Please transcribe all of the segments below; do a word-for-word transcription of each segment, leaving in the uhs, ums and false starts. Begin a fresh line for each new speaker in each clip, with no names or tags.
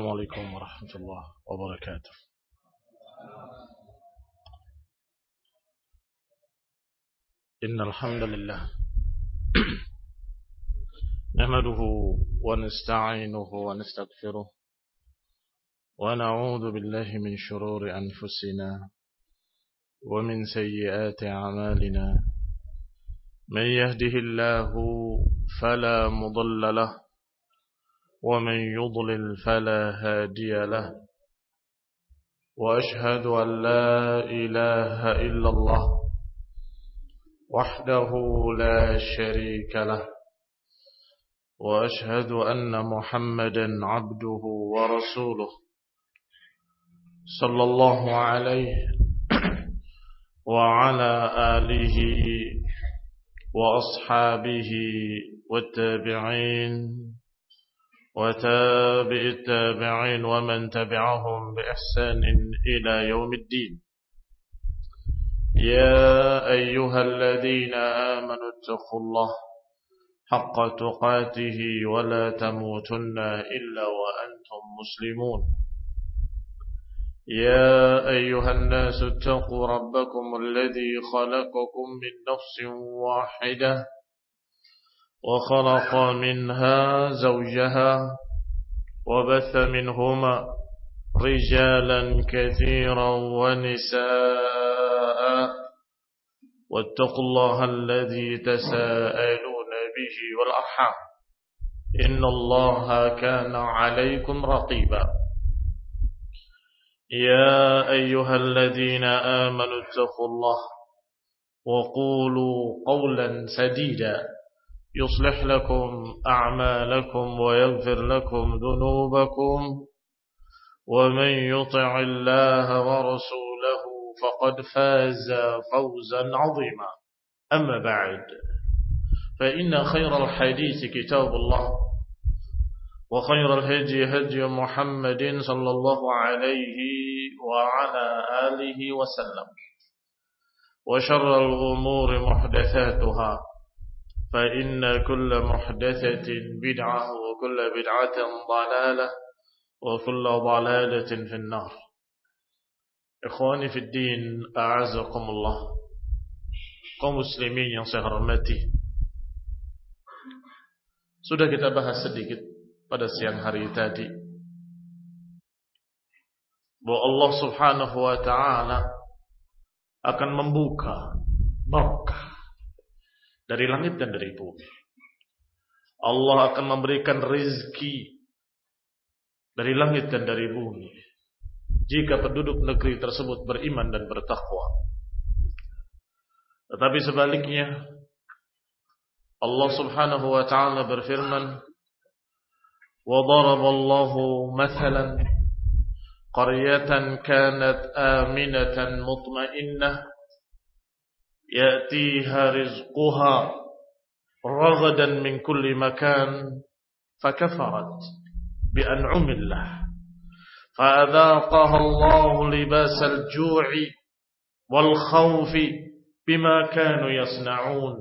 Assalamualaikum warahmatullahi wabarakatuh. Innal hamdalillah nahmaduhu wa nasta'inuhu wa nastaghfiruh wa na'udzu billahi min shururi anfusina wa min sayyiati a'malina. Man yahdihillahu fala mudilla lahu ومن يضلل فلا هادي له وأشهد أن لا إله إلا الله وحده لا شريك له وأشهد أن محمدا عبده ورسوله صلى الله عليه وعلى آله وأصحابه والتابعين وتابع التابعين ومن تبعهم بإحسان إلى يوم الدين. يا أيها الذين آمنوا اتقوا الله حق تقاته ولا تموتن إلا وأنتم مسلمون. يا أيها الناس اتقوا ربكم الذي خلقكم من نفس واحدة وخلق منها زوجها وبث منهما رجالا كثيرا ونساء واتقوا الله الذي تساءلون به والأرحام إن الله كان عليكم رقيبا. يا أيها الذين آمنوا اتقوا الله وقولوا قولا سديدا يصلح لكم أعمالكم ويغفر لكم ذنوبكم ومن يطع الله ورسوله فقد فاز فوزا عظيما. أما بعد فإن خير الحديث كتاب الله وخير الهدي هدي محمد صلى الله عليه وعلى آله وسلم وشر الأمور محدثاتها فإن كل محدثة بدعة وكل بدعة ضلالة وكل ضلالة في النار. Ikhwani fi din, a'azakumullah. Kaum muslimin yang saya hormati, sudah kita bahas sedikit pada siang hari tadi bahwa Allah subhanahu wa ta'ala akan membuka barakah dari langit dan dari bumi. Allah akan memberikan rezeki dari langit dan dari bumi jika penduduk negeri tersebut beriman dan bertakwa. Tetapi sebaliknya, Allah subhanahu wa ta'ala berfirman, وَضَرَبَ اللَّهُ مَثَلًا قَرْيَةً كَانَتْ آمِنَةً مُطْمَئِنَّةً يأتيها رزقها رغدا من كل مكان فكفرت بأنعم الله فأذاقها الله لباس الجوع والخوف بما كانوا يصنعون.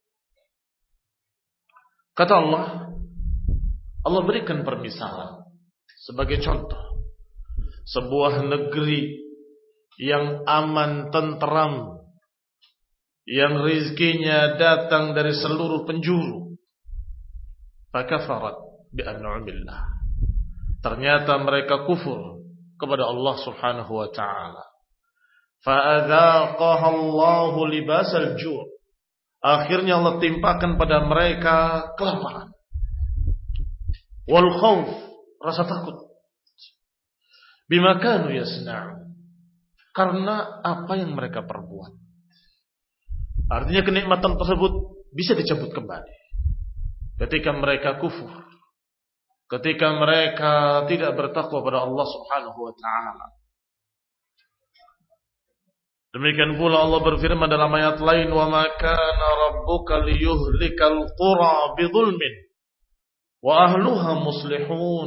Kata Allah, Allah berikan permisalan sebagai contoh sebuah negeri yang aman, tentram, yang rizkinya datang dari seluruh penjuru. Fakafarat bi'an'umillah. Ternyata mereka kufur kepada Allah subhanahu wa ta'ala. Fa'adhaqaha Allahu libasal ju'. Akhirnya Allah timpakan pada mereka kelaparan. Wal khawf, rasa takut. Bima kanu yasna'un. Karena apa yang mereka perbuat. Artinya kenikmatan tersebut bisa dicabut kembali ketika mereka kufur, ketika mereka tidak bertakwa pada Allah subhanahu wa ta'ala. Demikian pula Allah berfirman dalam ayat lain, وَمَا كَانَ رَبُّكَ لِيُهْلِكَ الْقُرَى بِظُلْمٍ وَأَهْلُهَا مُصْلِحُونَ.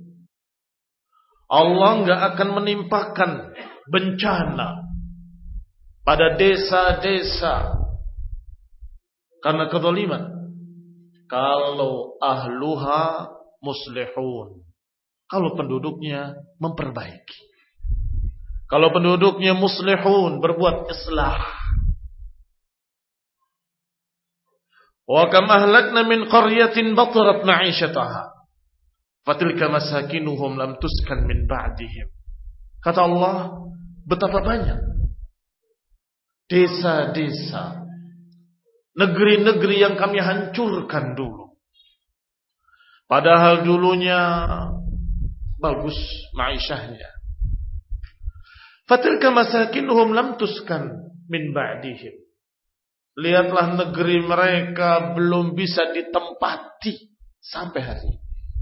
Allah enggak akan menimpakan bencana pada desa-desa karena kezaliman kalau ahluha muslihun, Kalau penduduknya memperbaiki. Kalau penduduknya muslihun, berbuat islah. Wa kam ahlakna min qaryatin batarat ma'isyataha fatilka masakinuhum lam tuskan min ba'dihim. Kata Allah, betapa banyak desa-desa, negeri-negeri yang kami hancurkan dulu. Padahal dulunya bagus ma'isyahnya. Fatilka masakinuhum lam tuskan min ba'dihim. Lihatlah negeri mereka belum bisa ditempati sampai hari ini.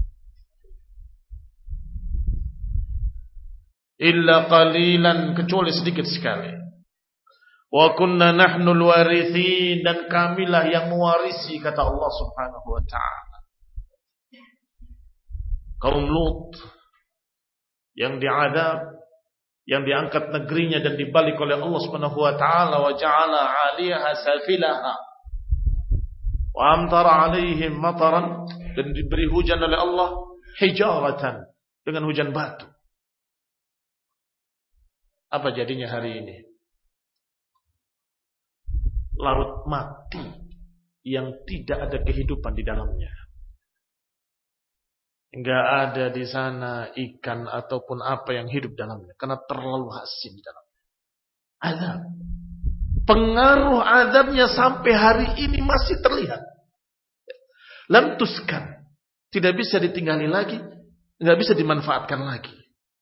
Illa qalilan, kecuali sedikit sekali. Wa kunna nahnul warithin, dan kamilah yang mewarisi, kata Allah Subhanahu wa ta'ala. Kaum Lut yang diadab, yang diangkat negerinya dan dibalik oleh Allah Subhanahu wa ta'ala, wa ja'ala 'aliyaha safilaha wa amtara 'alaihim mataran, dan diberi hujan oleh Allah hijaratan, dengan hujan batu. Apa jadinya hari ini? Laut mati yang tidak ada kehidupan di dalamnya. Enggak ada di sana ikan ataupun apa yang hidup dalamnya, karena terlalu asin di dalamnya. Azab. Pengaruh azabnya sampai hari ini masih terlihat. Lam tuskan, tidak bisa ditinggali lagi, enggak bisa dimanfaatkan lagi.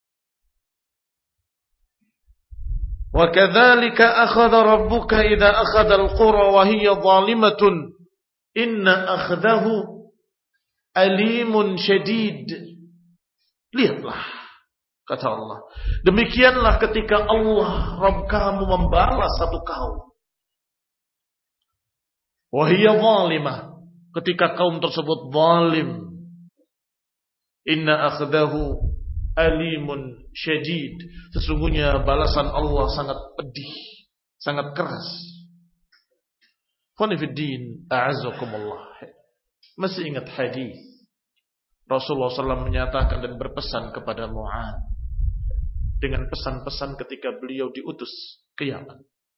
Wa kadzalika akhadha rabbuka idza akhadha al-qura wa hiya zalimatun inna akhdahu alimun syadid. Lihatlah, kata Allah, demikianlah ketika Allah Rabb kamu membalas satu kaum, wahiyya zalimah, ketika kaum tersebut zalim, inna akhdahu alimun syadid, sesungguhnya balasan Allah sangat pedih, sangat keras. Qanifiddin a'azzakumullah. Masih ingat hadis Rasulullah shallallahu alaihi wasallam menyatakan dan berpesan kepada Mu'adz dengan pesan-pesan ketika beliau diutus ke Yaman.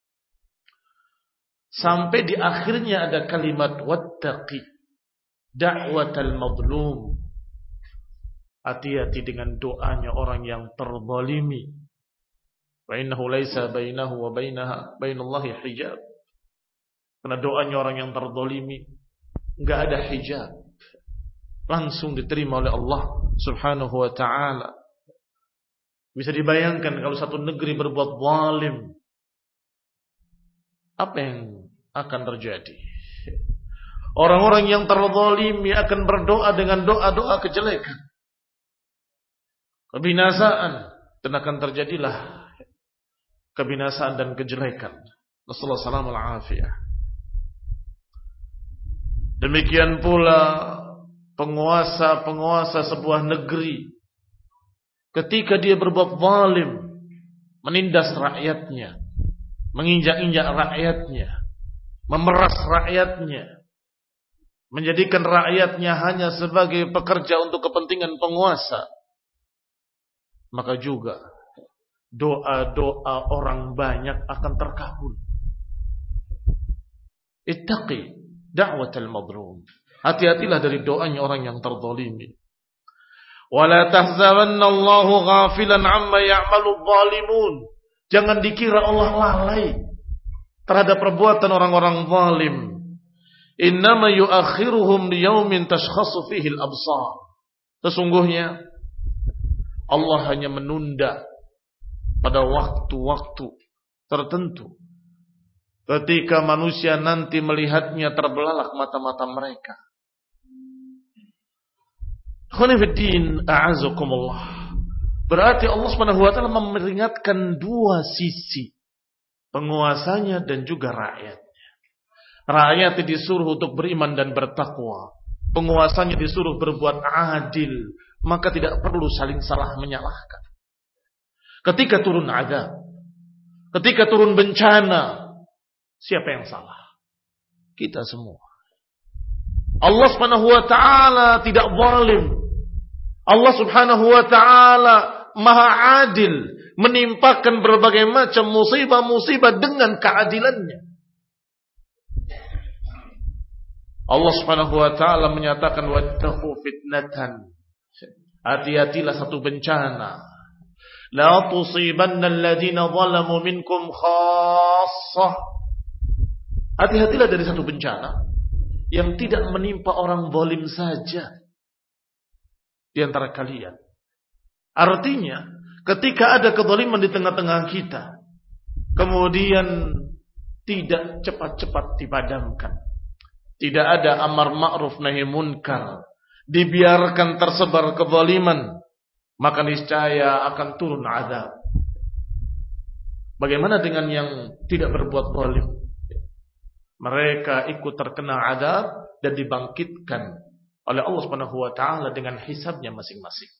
Sampai di akhirnya ada kalimat wattaqi da'watal mazlum. Hati-hati dengan doanya orang yang terzalimi. Wa innahu laisa bainahu wa bainaha bainallahi hijab. Karena doanya orang yang terzalimi enggak ada hijab, langsung diterima oleh Allah Subhanahu wa ta'ala. Bisa dibayangkan kalau satu negeri berbuat zalim, apa yang akan terjadi? Orang-orang yang terzalimi akan berdoa dengan doa-doa kejelekan, kebinasaan, dan akan terjadilah kebinasaan dan kejelekan. Nasallahu alaihi wasallam. Demikian pula penguasa-penguasa sebuah negeri, ketika dia berbuat zalim, menindas rakyatnya, menginjak-injak rakyatnya, memeras rakyatnya, menjadikan rakyatnya hanya sebagai pekerja untuk kepentingan penguasa, maka juga doa-doa orang banyak akan terkabul. Ittaqi da'watal madlum. Hati-hatilah dari doanya orang yang terzalimi. Wala tahzabanallahu ghafilan amma ya'malu zalimun. Jangan dikira Allah lalai terhadap perbuatan orang-orang zalim. Innama yuakhiruhum liyaumin tashkhasu fihi al-absar. Sesungguhnya Allah hanya menunda pada waktu-waktu tertentu, ketika manusia nanti melihatnya terbelalak mata-mata mereka. Khonifuddin a'azakumullah. Berarti Allah Subhanahu wa ta'ala memperingatkan dua sisi, penguasanya dan juga rakyatnya. Rakyatnya disuruh untuk beriman dan bertakwa, penguasanya disuruh berbuat adil, maka tidak perlu saling salah menyalahkan. Ketika turun azab, ketika turun bencana, siapa yang salah? Kita semua. Allah Subhanahu wa ta'ala tidak zalim. Allah Subhanahu wa ta'ala Maha adil, menimpakan berbagai macam musibah-musibah dengan keadilannya. Allah Subhanahu wa ta'ala menyatakan wattaqu fitnatan. Hati-hatilah satu bencana. La tusibanna alladhina zalamu minkum khassah. Hati-hatilah dari satu bencana yang tidak menimpa orang zalim saja di antara kalian. Artinya, ketika ada kezaliman di tengah-tengah kita, kemudian tidak cepat-cepat dipadamkan, tidak ada amar ma'ruf nahi munkar, dibiarkan tersebar kezaliman, maka niscaya akan turun azab. Bagaimana dengan yang tidak berbuat zalim? Mereka ikut terkena azab dan dibangkitkan oleh Allah Subhanahu wa ta'ala dengan hisabnya masing-masing.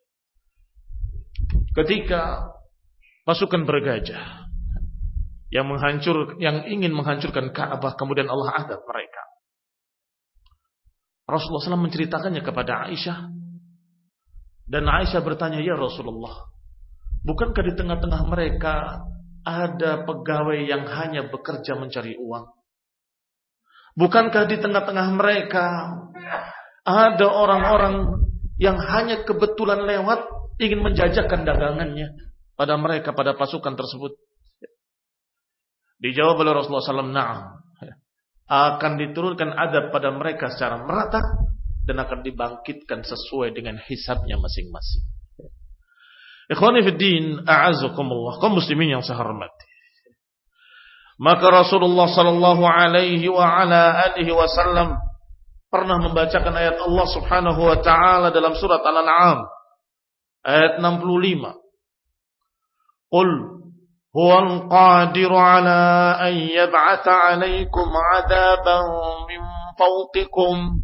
Ketika pasukan bergajah yang menghancur, yang ingin menghancurkan Ka'bah, kemudian Allah azab mereka, Rasulullah shallallahu alaihi wasallam menceritakannya kepada Aisyah, dan Aisyah bertanya, ya Rasulullah, bukankah di tengah-tengah mereka ada pegawai yang hanya bekerja mencari uang? Bukankah di tengah-tengah mereka ada orang-orang yang hanya kebetulan lewat ingin menjajakan dagangannya pada mereka, pada pasukan tersebut? Dijawab oleh Rasulullah shallallahu alaihi wasallam, na'am, akan diturunkan adab pada mereka secara merata dan akan dibangkitkan sesuai dengan hisabnya masing-masing. Ikhwani fid din, a'azzakumullah, kaum muslimin yang saya hormati. Maka Rasulullah sallallahu alaihi wa ala alihi wasallam pernah membacakan ayat Allah Subhanahu wa taala dalam surat Al-An'am ayat enam puluh lima. Qul huwal qadiru ala an yab'atha 'alaikum 'adaban min fawqikum.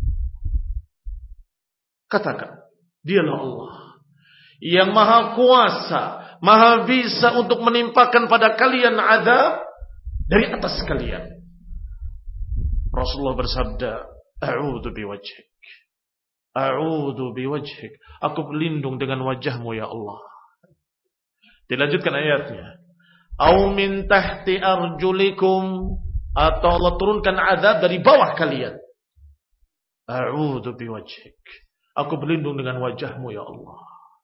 Katakan, dialah Allah yang maha kuasa, maha bisa untuk menimpakan pada kalian azab dari atas kalian. Rasulullah bersabda, a'udzu biwajhik, a'udzu biwajhik, aku berlindung dengan wajahmu ya Allah. Dilanjutkan ayatnya, au min tahti arjulikum, atau Allah turunkan azab dari bawah kalian. A'udzu biwajhik, aku berlindung dengan wajahmu ya Allah.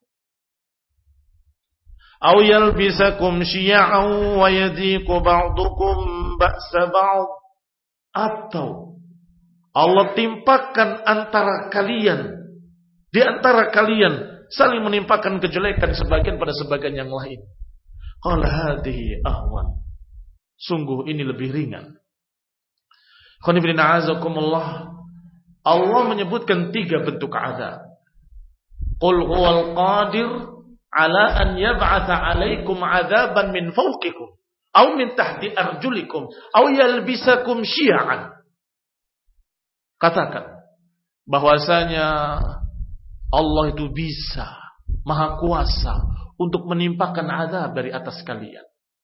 Au yalbisakum syi'an wa yadhiqu ba'dukum ba'sa ba'd, atau Allah timpakan antara kalian, di antara kalian saling menimpakan kejelekan sebagian pada sebagian yang lain. Qala hadhihi ahwan, sungguh ini lebih ringan. Khonifidina azakumullah, Allah menyebutkan tiga bentuk azab. Qul huwal qadir ala an yab'atha 'alaikum 'adzaban min fawqikum aw min tahti arjulikum aw yalbisakum syi'an. Katakan bahwasanya Allah itu bisa, maha kuasa untuk menimpakan azab dari atas kalian.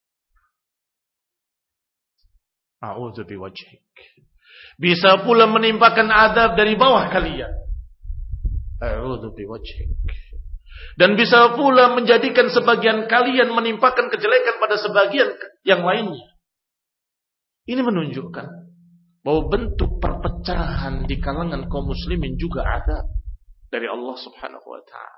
A'udzu biwajhik, bisa pula menimpakan azab dari bawah kalian. A'udzu biwajhik, dan bisa pula menjadikan sebagian kalian menimpakan kejelekan pada sebagian yang lainnya. Ini menunjukkan bahwa bentuk perpecahan di kalangan kaum muslimin juga ada dari Allah Subhanahu wa ta'ala.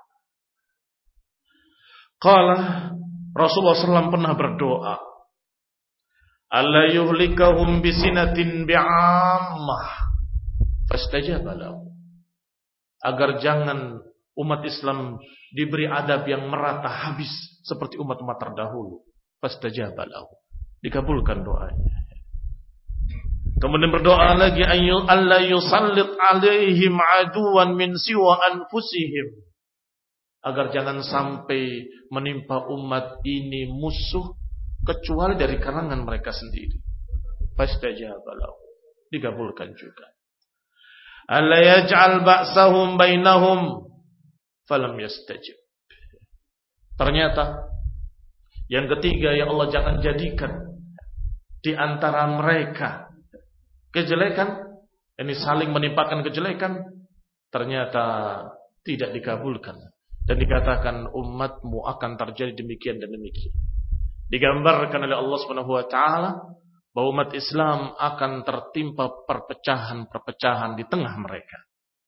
Qala Rasulullah sallallahu alaihi wasallam pernah berdoa, alla yuhlikahum bisinatin bi'ammah fastajaba lahu, agar jangan umat Islam diberi adab yang merata habis seperti umat-umat terdahulu. Fastajaba lahu, dikabulkan doanya. Kemudian berdoa lagi, ayu alla yusallit alaihim aduwan min siwa anfusihim, agar jangan sampai menimpa umat ini musuh kecuali dari kalangan mereka sendiri. Fastajaba lahu, dikabulkan juga. Alla yaj'al ba'sahum bainahum falam yastajib. Ternyata yang ketiga, ya Allah jangan jadikan di antara mereka kejelekan, ini saling menimpakan kejelekan, ternyata tidak dikabulkan. Dan dikatakan umatmu akan terjadi demikian dan demikian. Digambarkan oleh Allah Subhanahu wa taala bahwa umat Islam akan tertimpa perpecahan-perpecahan di tengah mereka.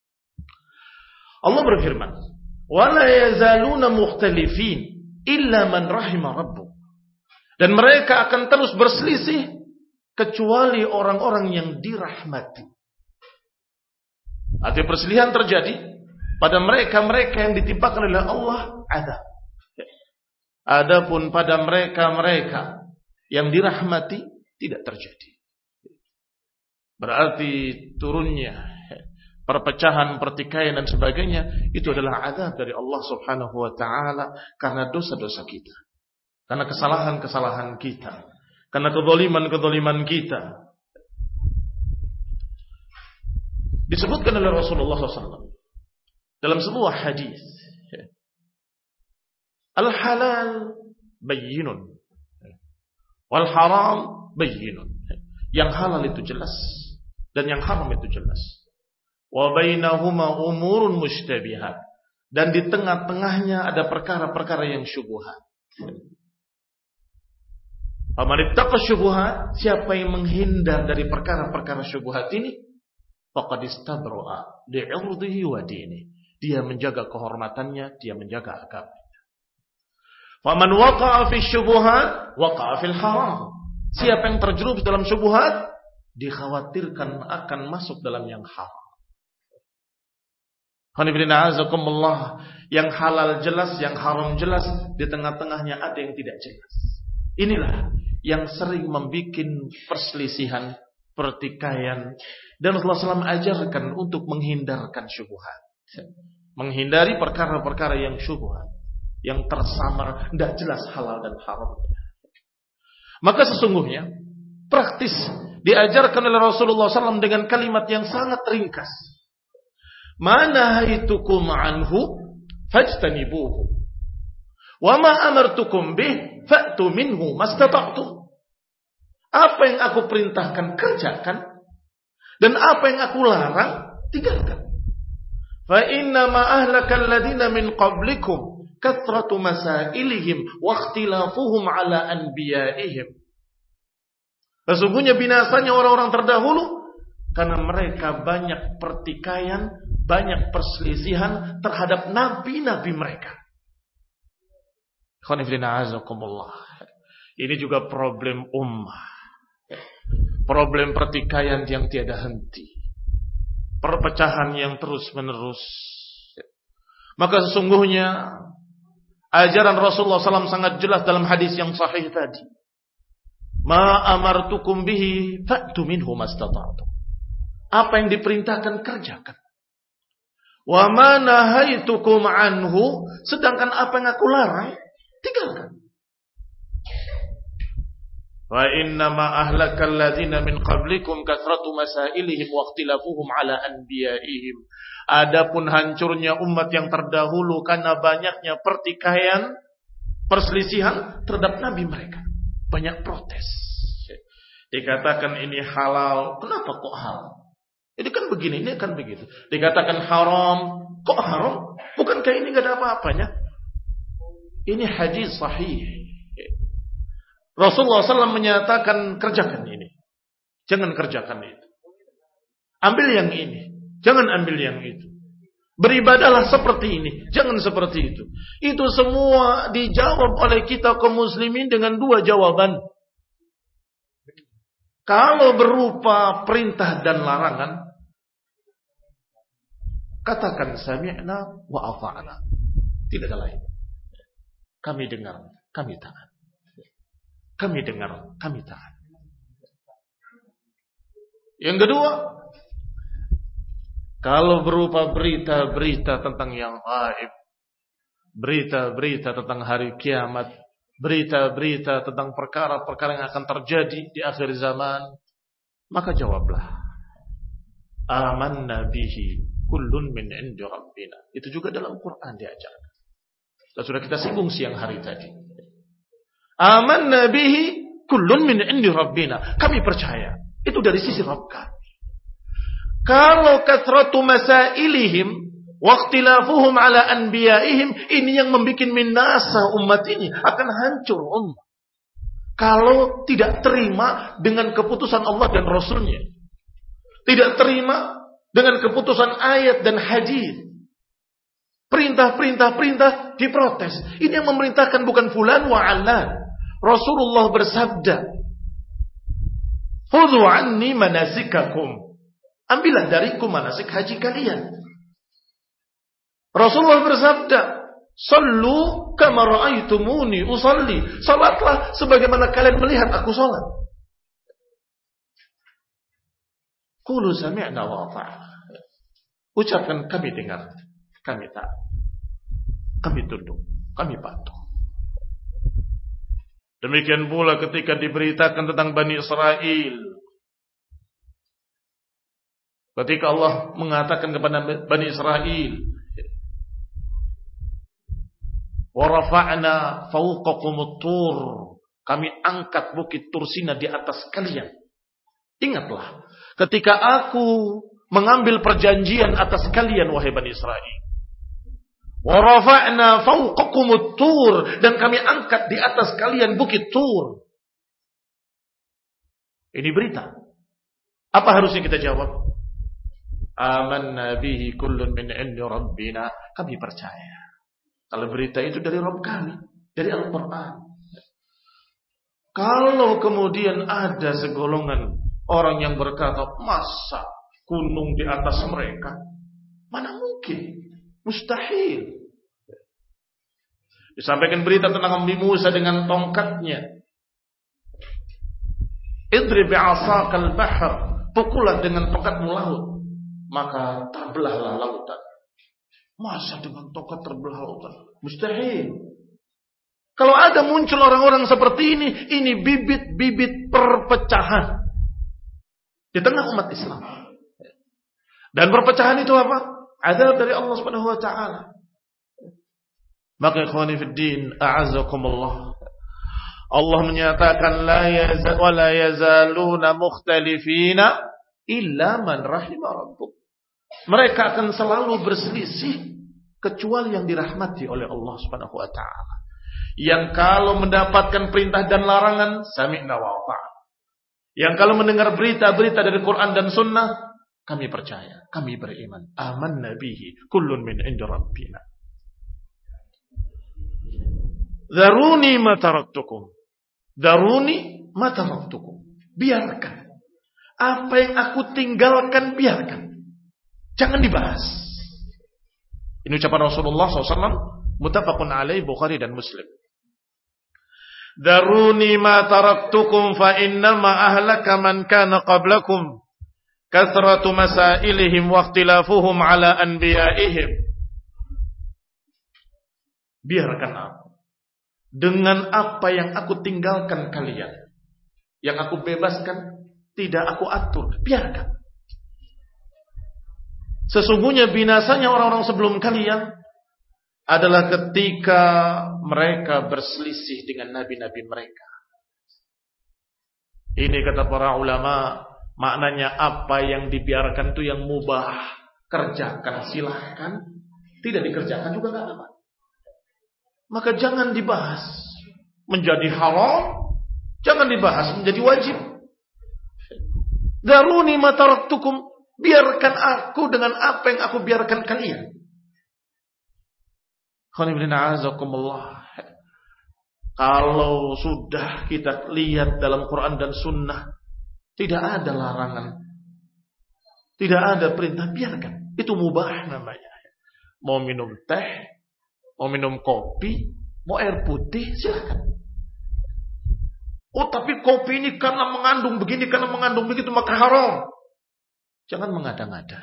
Allah berfirman, "Wa la yazaluna mukhtalifin illa man rahima rabbuk." Dan mereka akan terus berselisih kecuali orang-orang yang dirahmati. Artinya perselisihan terjadi pada mereka-mereka yang ditimpakan oleh Allah azab. Adapun pada mereka-mereka yang dirahmati tidak terjadi. Berarti turunnya perpecahan, pertikaian dan sebagainya itu adalah azab dari Allah Subhanahu wa taala karena dosa-dosa kita. Karena kesalahan-kesalahan kita. Karena kezaliman-kezaliman kita. Disebutkan oleh Rasulullah shallallahu alaihi wasallam dalam sebuah hadis, al-halal bayyinun wal haram bayyinun. Yang halal itu jelas dan yang haram itu jelas. Wa bainahuma umurun mushtabihat, dan di tengah-tengahnya ada perkara-perkara yang syubhat. Faman ittaqa syubhat, siapa yang menghindar dari perkara-perkara syubhat ini, faqad istabra'a li'irdihi wa dinihi, dia menjaga kehormatannya, dia menjaga agamanya. Faman waqa'a fi syubhat waqa'a fil haram, siapa yang terjerumus dalam syubhat dikhawatirkan akan masuk dalam yang haram. Yang halal jelas, yang haram jelas, di tengah-tengahnya ada yang tidak jelas. Inilah yang sering membuat perselisihan, pertikaian. Dan Rasulullah shallallahu alaihi wasallam ajarkan untuk menghindarkan syubhat, menghindari perkara-perkara yang syubhat, yang tersamar, tidak jelas halal dan haram. Maka sesungguhnya praktis diajarkan oleh Rasulullah shallallahu alaihi wasallam dengan kalimat yang sangat ringkas. Ma nahaitukum anhu fajtanibuhu wa ma amartukum bih fa'tu minhu mastata'tum. Apa yang aku perintahkan kerjakan, dan apa yang aku larang tinggalkan. Fa inna ma ahlakal ladina min qablikum kathratu masailihim wa ikhtilafuhum ala anbiya'ihim. Sesungguhnya binasanya orang-orang terdahulu karena mereka banyak pertikaian, banyak perselisihan terhadap nabi-nabi mereka. Ini juga problem ummah. Problem pertikaian yang tiada henti. Perpecahan yang terus menerus. Maka sesungguhnya ajaran Rasulullah shallallahu alaihi wasallam sangat jelas dalam hadis yang sahih tadi. Ma amartukum bihi fa'tu minhu mastata'tum. Apa yang diperintahkan kerjakan. Wa ma nahaitukum anhu, sedangkan apa yang aku larang tinggalkan. Wa inna ma ahlakal ladzina min qablikum kathratu masailihim wa ikhtilafuhum ala anbiya'ihim. Adapun hancurnya umat yang terdahulu karena banyaknya pertikaian, perselisihan terhadap nabi mereka. Banyak protes. Dikatakan ini halal, kenapa kok halal? Ini kan begini, ini kan begitu. Dikatakan haram, kok haram? Bukankah ini enggak ada apa-apanya? Ini hadis sahih. Rasulullah shallallahu alaihi wasallam menyatakan kerjakan ini. Jangan kerjakan itu. Ambil yang ini. Jangan ambil yang itu. Beribadahlah seperti ini. Jangan seperti itu. Itu semua dijawab oleh kita kaum muslimin dengan dua jawaban. Kalau berupa perintah dan larangan, katakan sami'na wa ata'na. Tidak ada lain. Kami dengar, kami taat. Kami dengar, kami taat. Yang kedua, kalau berupa berita-berita tentang yang gaib, berita-berita tentang hari kiamat, berita-berita tentang perkara-perkara yang akan terjadi di akhir zaman, maka jawablah, amanna bihi kullun min indi rabbina. Itu juga dalam Quran diajarkan. Dan sudah kita singgung siang hari tadi. Amanna bihi kullun min indi rabbina. Kami percaya itu dari sisi Rabb kami. Kalau kathratu masailihim, Waqtilafuhum ala anbiya'ihim, ini yang membuat minasa umat ini, akan hancur umat kalau tidak terima dengan keputusan Allah dan Rasulnya, tidak terima dengan keputusan ayat dan hadis. Perintah-perintah-perintah diprotes. Ini yang memerintahkan bukan fulan wa alan. Rasulullah bersabda, "Khudhu anni manasikakum." Ambillah dariku manasik haji kalian. Rasulullah bersabda, "Sallu kama ra'aitumuni usalli." Salatlah sebagaimana kalian melihat aku salat. Qulu sami'na wa ata'na. Ucapkan kami dengar, kami taat, kami tunduk, kami patuh. Demikian pula ketika diberitakan tentang Bani Israel, ketika Allah mengatakan kepada Bani Israel, wa rafa'na fawqakumut tur, kami angkat bukit Tursina di atas kalian. Ingatlah ketika aku mengambil perjanjian atas kalian, wahai Bani Israel. Wa rafa'na fawqakumut tur, dan kami angkat di atas kalian bukit Tur. Ini berita. Apa harusnya kita jawab? Amanna bihi kullun min 'indi rabbina. Kami percaya kalau berita itu dari Rabb kami, dari Al-Qur'an. Kalau kemudian ada segolongan orang yang berkata, masa gunung di atas mereka? Mana mungkin? Mustahil. Disampaikan berita tentang Nabi Musa dengan tongkatnya. Idrib bi'asakal bahr, pukullah dengan tongkatmu laut, maka terbelahlah lautan. Masa dengan tongkat terbelah lautan? Mustahil. Kalau ada muncul orang-orang seperti ini, ini bibit-bibit perpecahan di tengah umat Islam. Dan perpecahan itu apa? Azab dari Allah Subhanahu wa taala. Maka ikhwani fid din, a'azzakumullah. Allah menyatakan la yazal wa la yazaluna mukhtalifina illa man rahima rabbuk. Mereka akan selalu berselisih kecuali yang dirahmati oleh Allah Subhanahu wa taala. Yang kalau mendapatkan perintah dan larangan, sami'na wa ata'na. Yang kalau mendengar berita-berita dari Quran dan Sunnah, kami percaya, kami beriman. Amanna bihi kullun min 'indi rabbina. Daruni ma taraktukum. Daruni ma taraktukum. Biarkan. Apa yang aku tinggalkan, biarkan. Jangan dibahas. Ini ucapan Rasulullah shallallahu alaihi wasallam, muttafaqun alaih, Bukhari dan Muslim. Daruni ma taraktukum fa innama ahlaka man kana qablakum kathratu masailihim wa ikhtilafuhum ala anbiya'ihim. Biarkan aku dengan apa yang aku tinggalkan kalian, yang aku bebaskan, tidak aku atur, biarkan. Sesungguhnya binasanya orang-orang sebelum kalian adalah ketika mereka berselisih dengan nabi-nabi mereka. Ini kata para ulama, maknanya apa yang dibiarkan itu yang mubah, kerjakan silahkan, tidak dikerjakan juga gak apa. Maka jangan dibahas menjadi haram, jangan dibahas menjadi wajib. Daruni ma taraktukum, biarkan aku dengan apa yang aku biarkan kalian. Kalau sudah kita lihat dalam Quran dan Sunnah, tidak ada larangan, tidak ada perintah, biarkan. Itu mubah namanya. Mau minum teh, mau minum kopi, mau air putih, silakan. Oh, tapi kopi ini karena mengandung begini, karena mengandung begitu, maka haram. Jangan mengada-ngada.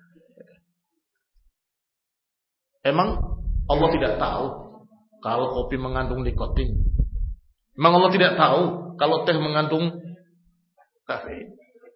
Emang Allah tidak tahu kalau kopi mengandung nikotin? Emang Allah tidak tahu kalau teh mengandung kafein?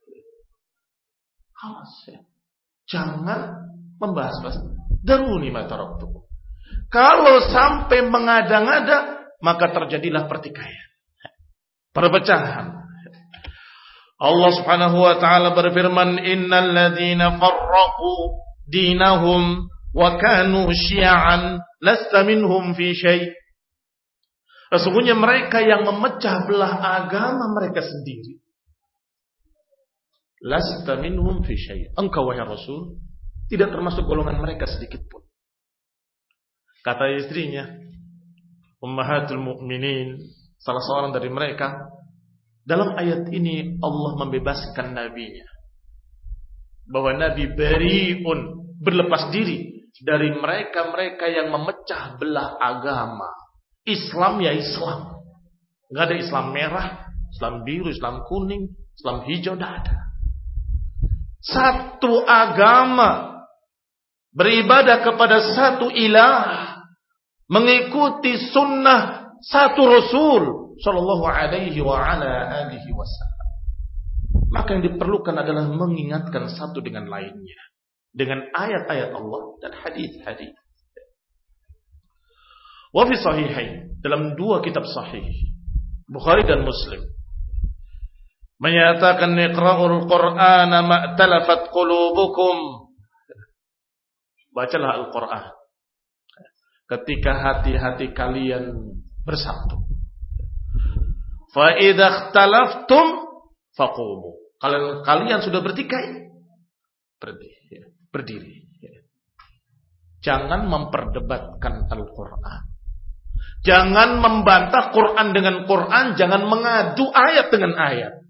Awas ya. Jangan membahas-bahas. Daruni ma taraktukum. Kalau sampai mengada-ngada, maka terjadilah pertikaian, perpecahan. Allah Subhanahu wa taala berfirman, "Innal ladzina farraqu dinahum wa kanu syi'an lasta minhum fi syai'. Sesungguhnya mereka yang memecah belah agama mereka sendiri. Lasta minhum fi syai'. Engkau wahai Rasul tidak termasuk golongan mereka sedikit pun. Kata istrinya, Ummahatul Mukminin, salah seorang dari mereka, dalam ayat ini Allah membebaskan nabinya bahwa Nabi bariun, berlepas diri dari mereka-mereka yang memecah belah agama. Islam ya Islam. Enggak ada Islam merah, Islam biru, Islam kuning, Islam hijau, tidak ada. Satu agama, beribadah kepada satu ilah, mengikuti sunnah satu Rasul sallallahu alaihi wa ala alihi wasallam. Maka yang diperlukan adalah mengingatkan satu dengan lainnya dengan ayat-ayat Allah dan hadis-hadis. Wa fi sahihain, dalam dua kitab sahih Bukhari dan Muslim, menyatakan iqra'ul Qur'ana ma'talafat qulubukum. Bacalah Al-Qur'an ketika hati-hati kalian bersatu. Fa idza ikhtalaftum faqumu. Kalau kalian sudah bertikai, berdiri, berdiri. Jangan memperdebatkan Al-Qur'an. Jangan membantah Quran dengan Quran, jangan mengadu ayat dengan ayat.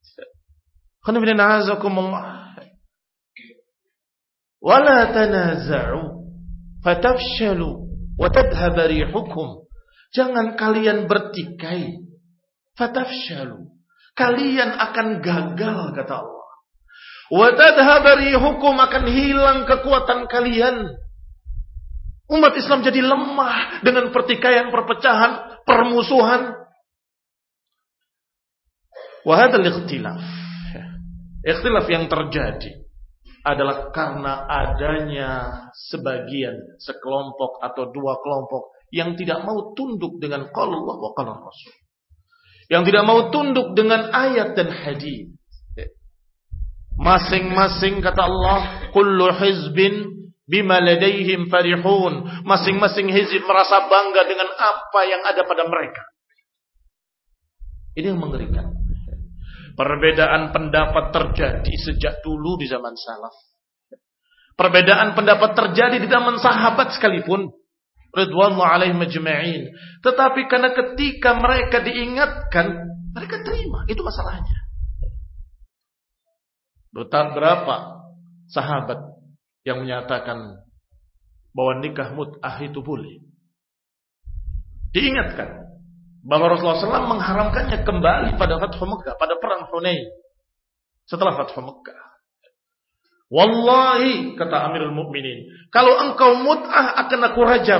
Wala tanaza'u fatafshalu wa tadhhab rihukum. Jangan kalian bertikai. Fatafshalu. Kalian akan gagal, kata Allah. Wa tadhhab rihukum, akan hilang kekuatan kalian. Umat Islam jadi lemah dengan pertikaian, perpecahan, permusuhan. Wa hadzal ikhtilaf. Ikhtilaf yang terjadi adalah karena adanya sebagian, sekelompok atau dua kelompok yang tidak mau tunduk dengan qaul Allah wa qaul Rasul. Yang tidak mau tunduk dengan ayat dan hadis. Masing-masing, kata Allah, kullu hizbin bima ladaihim farihun. Masing-masing hizib merasa bangga dengan apa yang ada pada mereka. Ini yang mengerikan. Perbedaan pendapat terjadi sejak dulu di zaman salaf. Perbedaan pendapat terjadi di zaman sahabat sekalipun, ridwanullah alaihim ajma'in. Tetapi karena ketika mereka diingatkan, mereka terima. Itu masalahnya. Betapa berapa sahabat yang menyatakan bahwa nikah mut'ah itu boleh. Diingatkan bahwa Rasulullah shallallahu alaihi wasallam mengharamkannya kembali pada Fathu Makkah, pada perang Hunain. Setelah Fathu Makkah, wallahi, kata Amirul Mukminin, kalau engkau mut'ah akan aku rajam.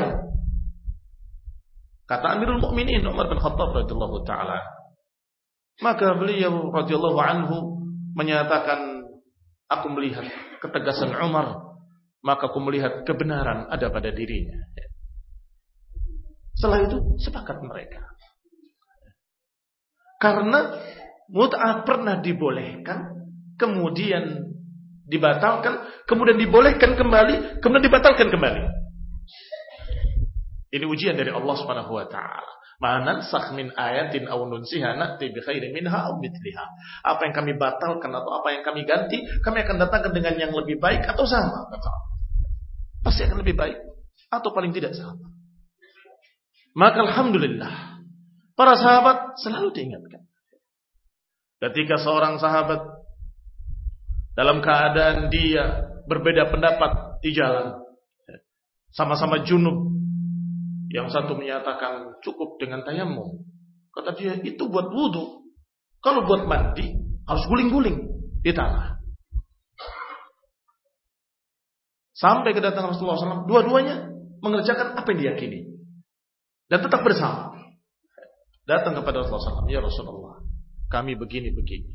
Kata Amirul Mukminin Umar bin Khattab radhiyallahu taala. Maka beliau radhiyallahu anhu menyatakan, aku melihat ketegasan Umar, maka aku melihat kebenaran ada pada dirinya. Setelah itu sepakat mereka. Karena mut'ah pernah dibolehkan, kemudian dibatalkan, kemudian dibolehkan kembali, kemudian dibatalkan kembali. Ini ujian dari Allah Subhanahu wa taala. Ma nansakh min ayatin aw nunsiha na'ti bi khairin minha aw mithliha. Apa yang kami batalkan atau apa yang kami ganti, kami akan datangkan dengan yang lebih baik atau sama, kata Allah. Pasti akan lebih baik atau paling tidak sama. Maka alhamdulillah, para sahabat selalu diingatkan. Ketika seorang sahabat dalam keadaan dia berbeda pendapat di jalan, sama-sama junub, yang satu menyatakan cukup dengan tayamum, kata dia itu buat wudu. Kalau buat mandi harus guling-guling di tanah. Sampai kedatangan Rasulullah shallallahu alaihi wasallam, dua-duanya mengerjakan apa yang diyakini dan tetap bersama. Datang kepada Rasulullah shallallahu alaihi wasallam, ya Rasulullah, kami begini-begini.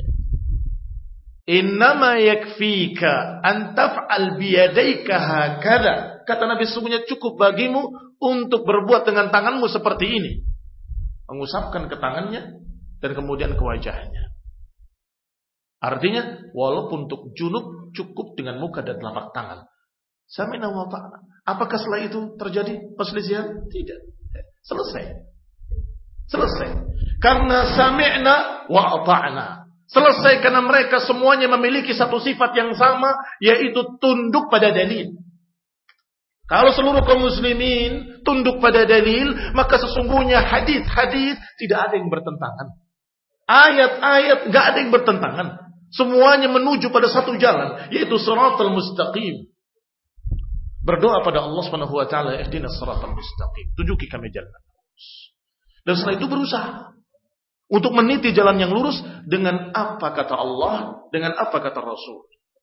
Innama yakfika an taf'al biyadaika hakadha. Kata Nabi, sesungguhnya cukup bagimu untuk berbuat dengan tanganmu seperti ini. Mengusapkan ke tangannya dan kemudian ke wajahnya. Artinya, walaupun untuk junub cukup dengan muka dan telapak tangan. Sami'na wa ta'na. Apakah setelah itu terjadi perselisihan? Tidak. Selesai. Selesai. Karena sami'na wa ta'na. Selesai karena mereka semuanya memiliki satu sifat yang sama, yaitu tunduk pada dalil. Kalau seluruh kaum muslimin tunduk pada dalil, maka sesungguhnya hadis-hadis tidak ada yang bertentangan. Ayat-ayat enggak ada yang bertentangan. Semuanya menuju pada satu jalan, yaitu shiratal mustaqim. Berdoa pada Allah Subhanahu wa taala, ihdinas shiratal mustaqim. Tunjuki kami jalan lurus. Dan setelah itu berusaha untuk meniti jalan yang lurus dengan apa kata Allah, dengan apa kata Rasul.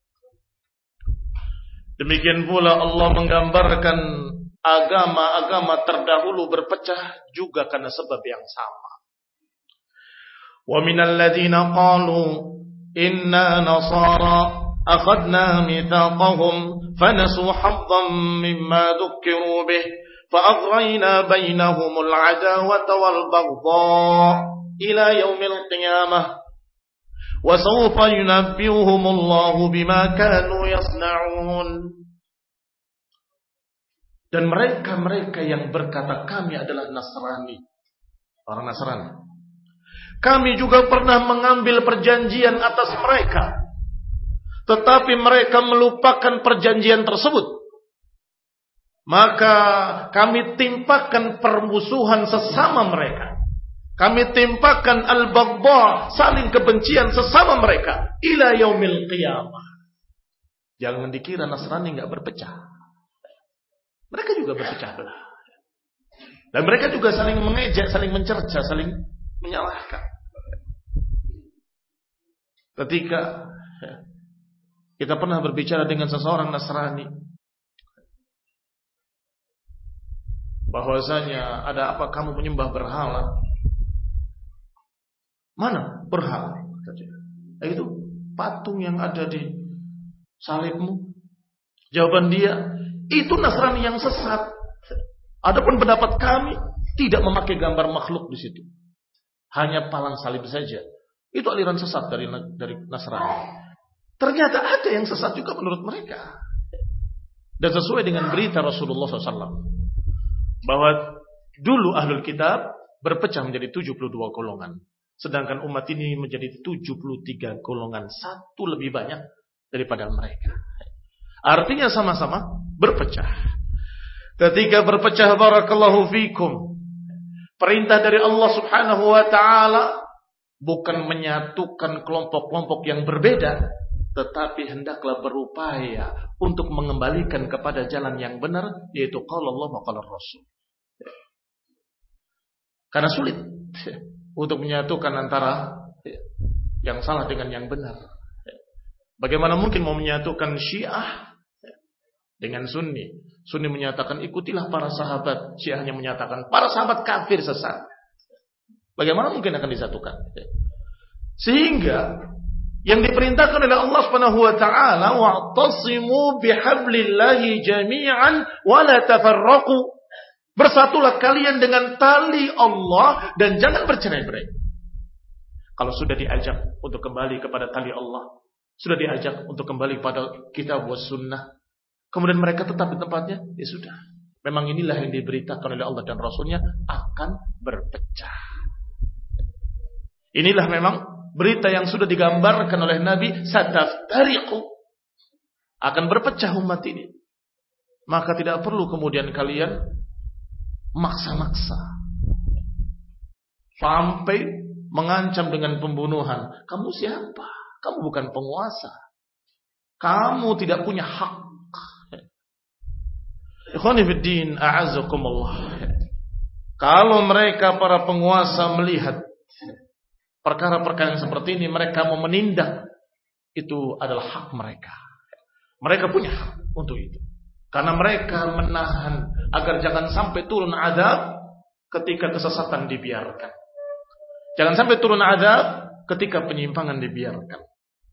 Demikian pula Allah menggambarkan agama-agama terdahulu berpecah juga karena sebab yang sama. Wa minal ladzina qalu inna nasara akhadna mitsaqahum fanasu hazzan mimma dzukkiru bih fa'aghrayna bainahumul 'adawata wal baghdha ila yaumil qiyamah wa sawfa yunabbi'uhumullahu bima kanu yasna'un. Dan mereka-mereka yang berkata kami adalah Nasrani, orang Nasrani, kami juga pernah mengambil perjanjian atas mereka, tetapi mereka melupakan perjanjian tersebut. Maka kami timpakan permusuhan sesama mereka. Kami timpakan al-baghdha, saling kebencian sesama mereka, ila yaumil qiyamah. Jangan dikira Nasrani enggak berpecah. Mereka juga berpecah belah. Dan mereka juga saling mengejek, saling mencerca, saling menyalahkan. Ketika kita pernah berbicara dengan seseorang Nasrani, bahwasanya ada apa kamu menyembah berhala? Mana berhala? Itu patung yang ada di salibmu. Jawaban dia, itu Nasrani yang sesat. Adapun pendapat kami tidak memakai gambar makhluk di situ, hanya palang salib saja. Itu aliran sesat dari dari Nasrani. Ternyata ada yang sesat juga menurut mereka. Dan sesuai dengan berita Rasulullah shallallahu alaihi wasallam bahwa dulu ahlul kitab berpecah menjadi tujuh puluh dua golongan. Sedangkan umat ini menjadi tujuh puluh tiga golongan, satu lebih banyak daripada mereka. Artinya sama-sama berpecah. Ketika berpecah, barakallahu fikum, perintah dari Allah Subhanahu wa taala bukan menyatukan kelompok-kelompok yang berbeda, tetapi hendaklah berupaya untuk mengembalikan kepada jalan yang benar, yaitu qala Allah wa qala Rasul. Karena sulit untuk menyatukan antara yang salah dengan yang benar. Bagaimana mungkin mau menyatukan Syiah dengan Sunni? Sunni menyatakan ikutilah para sahabat, Syiahnya menyatakan para sahabat kafir sesat. Bagaimana mungkin akan disatukan? Sehingga yang diperintahkan oleh Allah Subhanahu wa taala, wa'tasimu bihablillahi jami'an wa la tafarraqu. Bersatulah kalian dengan tali Allah dan jangan bercerai-berai. Kalau sudah diajak untuk kembali kepada tali Allah, sudah diajak untuk kembali pada kitab was sunnah, kemudian mereka tetap di tempatnya, ya sudah. Memang inilah yang diberitakan oleh Allah dan Rasulnya, akan berpecah. Inilah memang berita yang sudah digambarkan oleh Nabi, sataftariqu, akan berpecah umat ini. Maka tidak perlu kemudian kalian maksa-maksa sampai mengancam dengan pembunuhan. Kamu siapa? Kamu bukan penguasa. Kamu tidak punya hak. Ikhwani fid din, a'azzakumullah. Kalau mereka para penguasa melihat perkara-perkara yang seperti ini, mereka mau menindak, itu adalah hak mereka. Mereka punya hak untuk itu. Karena mereka menahan agar jangan sampai turun azab ketika kesesatan dibiarkan. Jangan sampai turun azab ketika penyimpangan dibiarkan.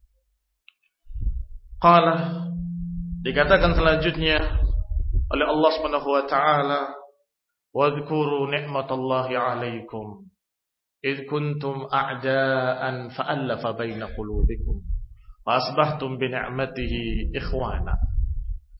Qala, dikatakan selanjutnya oleh Allah Subhanahu wa taala, "Wadhkuru ni'matallahi 'alaikum id kuntum a'da'an fa'alafa baina qulubikum wa asbahtum bi ni'matihi ikhwana."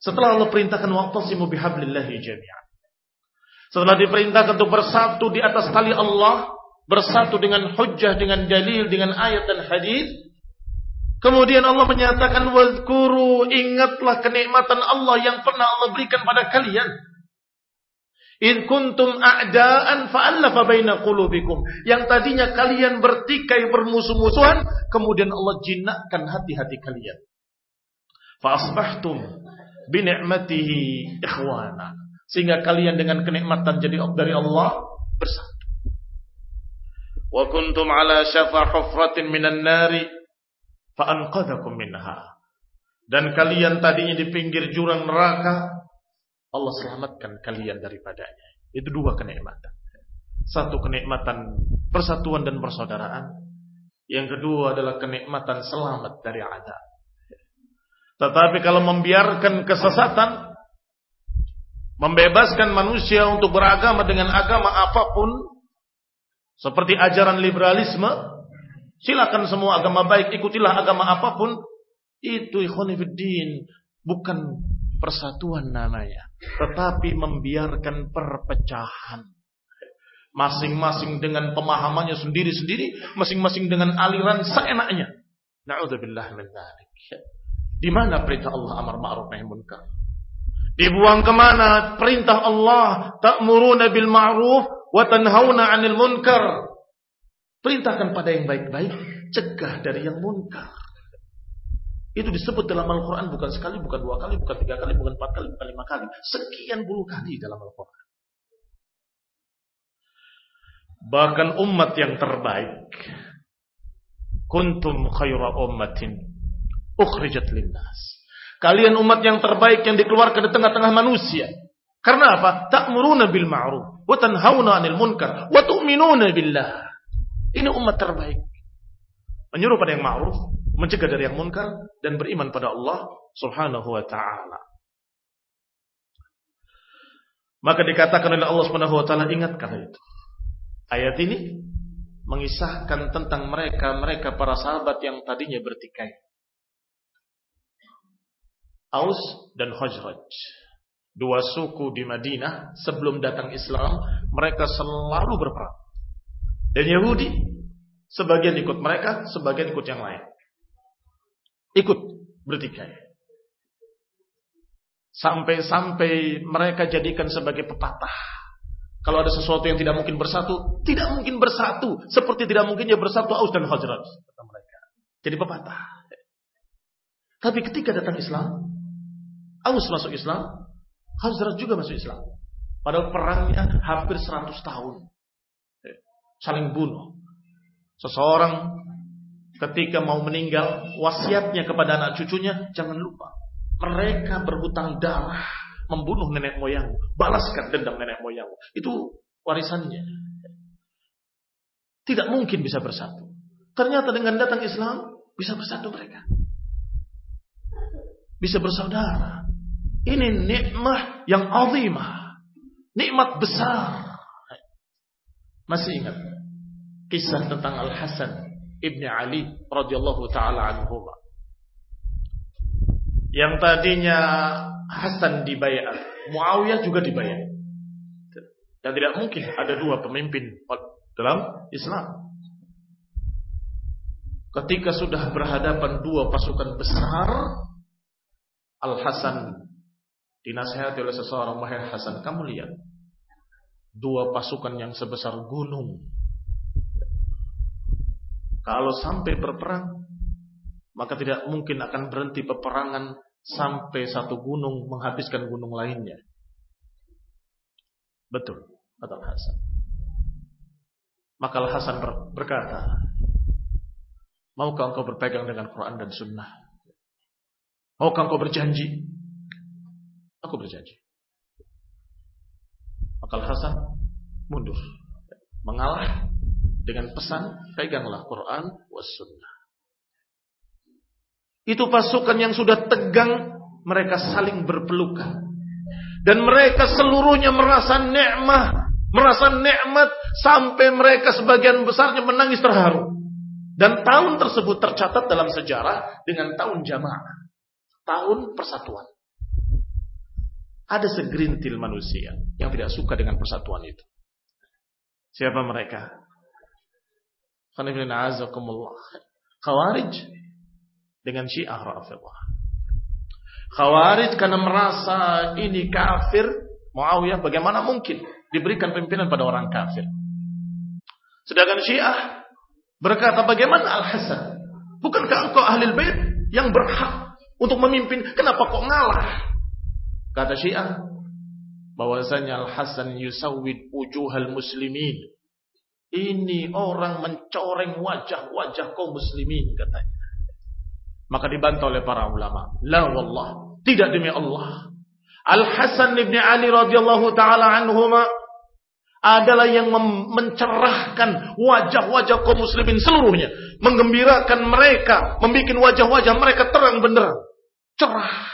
Setelah Allah perintahkan wa'tasimu bihablillahi jami'an. Setelah diperintahkan untuk bersatu di atas tali Allah, bersatu dengan hujjah, dengan dalil, dengan ayat dan hadis. Kemudian Allah menyatakan wadhkuru, ingatlah kenikmatan Allah yang pernah Allah berikan pada kalian. In kuntum a'daan fa'allafa baina qulubikum. Yang tadinya kalian bertikai bermusuh-musuhan, kemudian Allah jinakkan hati-hati kalian. Fa asbahtum bi ni'matihi ikhwana. Sehingga kalian dengan kenikmatan jadi dari Allah bersatu. Wa kuntum ala syafa hufratin minan nari fa anqadhakum minha. Dan kalian tadinya di pinggir jurang neraka, Allah selamatkan kalian daripadanya. Itu dua kenikmatan. Satu kenikmatan persatuan dan persaudaraan. Yang kedua adalah kenikmatan selamat dari azab. Tetapi kalau membiarkan kesesatan, membebaskan manusia untuk beragama dengan agama apapun, seperti ajaran liberalisme, silakan semua agama baik, ikutilah agama apapun, itu ikhwani fiddin, bukan persatuan namanya, tetapi membiarkan perpecahan. Masing-masing dengan pemahamannya sendiri-sendiri, masing-masing dengan aliran seenaknya. Na'udzubillah min dzalik. Di mana perintah Allah amar ma'ruf nahi munkar? Dibuang kemana perintah Allah ta'muruna bil ma'ruf wa tanhauna 'anil munkar? Perintahkan pada yang baik-baik, cegah dari yang munkar. Itu disebut dalam Al-Quran bukan sekali, bukan dua kali, bukan tiga kali, bukan empat kali, bukan lima kali. Sekian puluh kali dalam Al-Quran. Bahkan umat yang terbaik. Kuntum khaira ummatin ukhrijat linnas. Kalian umat yang terbaik yang dikeluarkan di tengah-tengah manusia. Karena apa? Ta'muruna bil ma'ruf wa tanhauna 'anil munkar wa tu'minuna billah. Ini umat terbaik. Menyuruh pada yang ma'ruf, mencegah dari yang munkar, dan beriman pada Allah subhanahu wa ta'ala. Maka dikatakan oleh Allah subhanahu wa ta'ala, ingatkan itu. Ayat ini mengisahkan tentang mereka-mereka para sahabat yang tadinya bertikai. Aus dan Khazraj. Dua suku di Madinah sebelum datang Islam, mereka selalu berperang. Dan Yahudi, sebagian ikut mereka, sebagian ikut yang lain. Ikut bertikai. Sampai-sampai mereka jadikan sebagai pepatah. Kalau ada sesuatu yang tidak mungkin bersatu, tidak mungkin bersatu. Seperti tidak mungkinnya bersatu Aus dan Khazraj, kata mereka. Jadi pepatah. Tapi ketika datang Islam, Aus masuk Islam, Khazraj juga masuk Islam. Padahal perangnya hampir seratus tahun. Saling bunuh. Seseorang ketika mau meninggal, wasiatnya kepada anak cucunya, jangan lupa, mereka berhutang darah, membunuh nenek moyangmu, balaskan dendam nenek moyangmu. Itu warisannya. Tidak mungkin bisa bersatu. Ternyata dengan datang Islam, bisa bersatu mereka. Bisa bersaudara. Ini nikmah yang azimah. Nikmat besar. Masih ingat kisah tentang Al-Hasan Ibni Ali radhiyallahu ta'ala anhuma. Yang tadinya Hasan dibayar, Muawiyah juga dibayar. Dan tidak mungkin ada dua pemimpin dalam Islam. Ketika sudah berhadapan dua pasukan besar, Al-Hasan dinasihati oleh seseorang, wahai Hasan, kamu lihat dua pasukan yang sebesar gunung. Kalau sampai berperang, maka tidak mungkin akan berhenti peperangan sampai satu gunung menghabiskan gunung lainnya. Betul, kata Hasan. Maka Hasan berkata, maukah engkau berpegang dengan Quran dan Sunnah? Maukah engkau berjanji? Aku berjanji. Maka Hasan mundur, mengalah dengan pesan, peganglah Quran was Sunnah. Itu pasukan yang sudah tegang, mereka saling berpelukan. Dan mereka seluruhnya merasa nikmat, merasa nikmat sampai mereka sebagian besarnya menangis terharu. Dan tahun tersebut tercatat dalam sejarah dengan tahun jamaah, tahun persatuan. Ada segerintil manusia yang tidak suka dengan persatuan itu. Siapa mereka? Khawarij dengan Syiah Rafidhah. Khawarij karena merasa ini kafir, Muawiyah bagaimana mungkin diberikan pimpinan pada orang kafir. Sedangkan Syiah berkata, bagaimana Al-Hasan? Bukankah engkau Ahlul Bait yang berhak untuk memimpin? Kenapa kok ngalah? Kata Syiah, bahwasanya Al-Hasan yusawwid wujuhal muslimin. Ini orang mencoreng wajah-wajah kaum muslimin, katanya. Maka dibantah oleh para ulama. La wallah, tidak demi Allah. Al-Hasan ibn Ali radhiyallahu taala anhuma adalah yang mencerahkan wajah-wajah kaum muslimin seluruhnya, menggembirakan mereka, membikin wajah-wajah mereka terang benderang, cerah.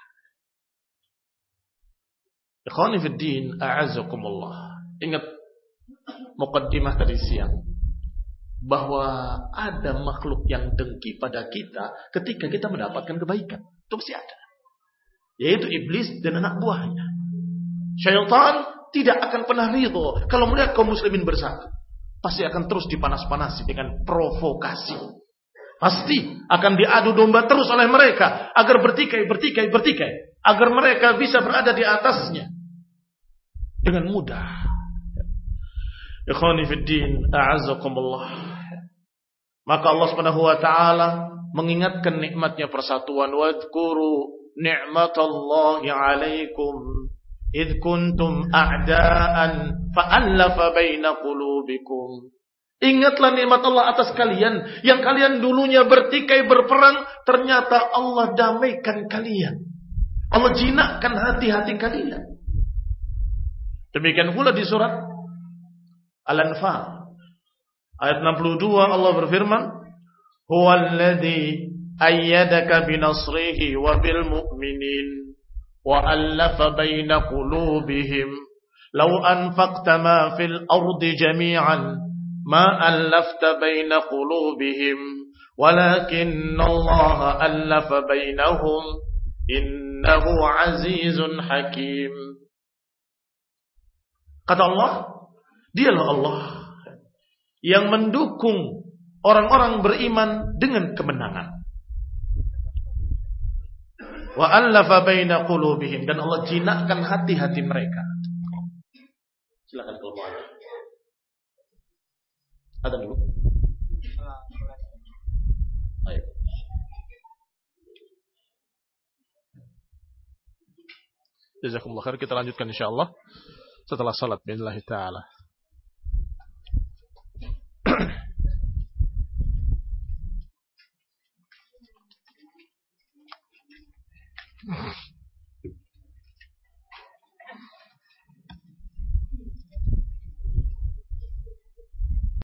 Ikhwani fid din, a'azzakumullah. Ingat muqaddimah tadi siang, bahwa ada makhluk yang dengki pada kita ketika kita mendapatkan kebaikan. Itu pasti ada. Yaitu iblis dan anak buahnya. Syaitan tidak akan pernah ridho kalau melihat kaum muslimin bersatu. Pasti akan terus dipanas-panasi dengan provokasi. Pasti akan diadu domba terus oleh mereka agar bertikai, bertikai, bertikai, agar mereka bisa berada di atasnya dengan mudah. Ikhwani fid din, a'azzakumullah. Maka Allah Subhanahu wa taala mengingatkan nikmatnya persatuan. Wadhkuru ni'matallahi 'alaikum id kuntum a'daan fa'alafa baina qulubikum. Ingatlah nikmat Allah atas kalian yang kalian dulunya bertikai berperang, ternyata Allah damaikan kalian. Allah jinakkan hati-hati kalian. Demikian pula di surat Al-Anfal ayat enam puluh dua Allah berfirman, "Huwallazi ayyadaka binasrihi wa bil mu'minin wa allafa baina qulubihim law anfaqta ma fil ardi jami'an ma allafta baina qulubihim walakinna Allah allafa bainahum innahu azizun hakim." Kata Allah, dialah Allah yang mendukung orang-orang beriman dengan kemenangan. Wa allafa baina qulubihim, dan Allah jinakkan hati-hati mereka. Silakan kalau mau ada. Ada dulu. Ayo. Jazakumullah khair, kita lanjutkan insyaallah setelah salat billahi taala.